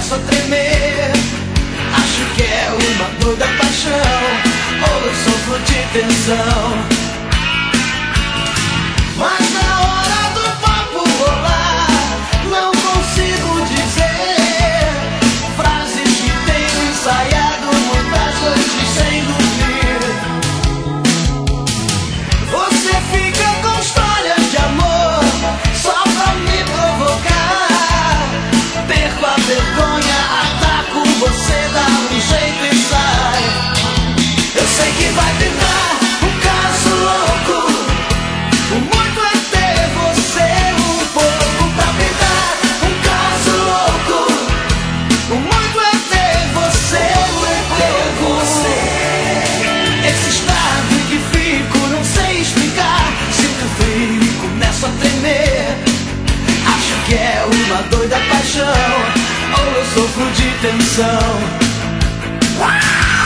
começo a tremer. Acho que é uma doida paixão, ou eu sofro de tensão. Mas na hora do papo rolar, não consigo dizer frases que tenho ensaiado muitas noites sem dormir. Você fica com histórias de amor só pra me provocar. Perco a vergonha, ataco, você dá um jeito e sai. Eu sei que vai virar um caso louco. O muito é ter você um pouco pra pintar um caso louco. O muito é ter você um pouco. Esse estado em que fico, não sei explicar. Sinto frio e começo a tremer. Acho que é uma doida paixão, ou eu sofro de tensão.